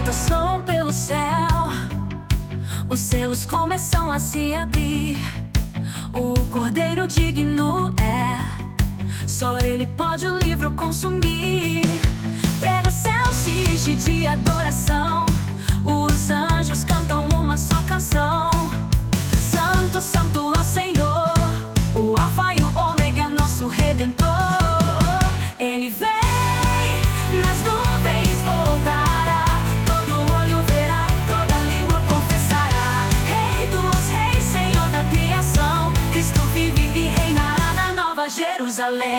solta som pelo céu, os selos começam a se abrir. O Cordeiro digno é, só Ele pode o livro consumir. Prega o céu se enche de adoração, os anjos cantam uma só canção. Santo, santo é o Senhor, o Alfa e o Ômega, nosso Redentor. Ele vem, nas nuvens voltará, todo olho verá, toda língua confessará. Rei dos reis, Senhor da criação, Cristo vive e reinará na Nova Jerusalém.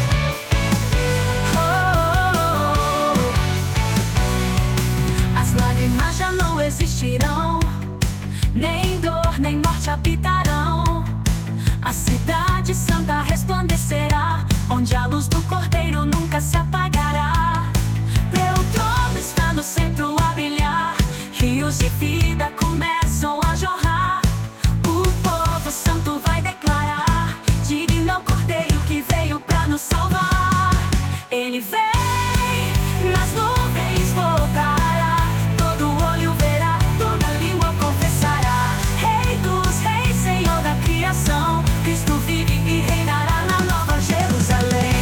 As lágrimas já não existirão, nem dor, nem morte habitarão. A cidade santa resplandecerá, onde a luz do Cordeiro nunca se apagará. Teu trono está no centro a brilhar, rios de vida começam a jorrar. O povo santo vai declarar, digno é o Cordeiro que veio pra nos salvar. Ele vem, nas nuvens voltará, todo olho verá, toda língua confessará. Rei dos reis, Senhor da criação, Cristo vive e reinará na Nova Jerusalém.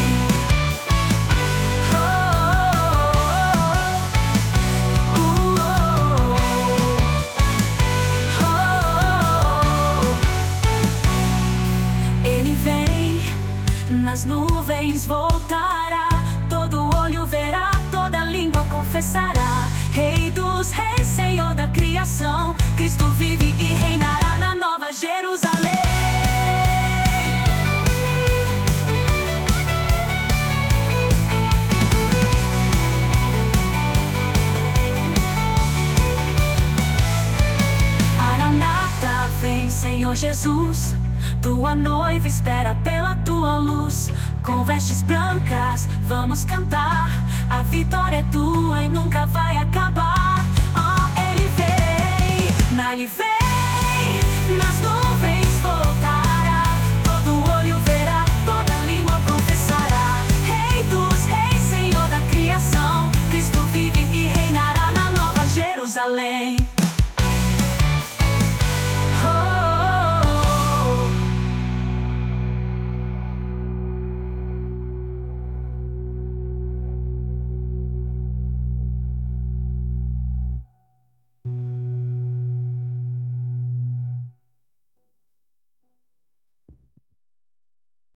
Ele vem, nas nuvens voltará, todo olho verá, toda língua confessará. Rei dos reis, Senhor da criação, Cristo vive e reinará na Nova Jerusalém. Maranata, vem, Senhor Jesus, tua noiva espera pela tua luz. Com vestes brancas vamos cantar, a vitória é tua e nunca vai acabar. Oh, Ele vem,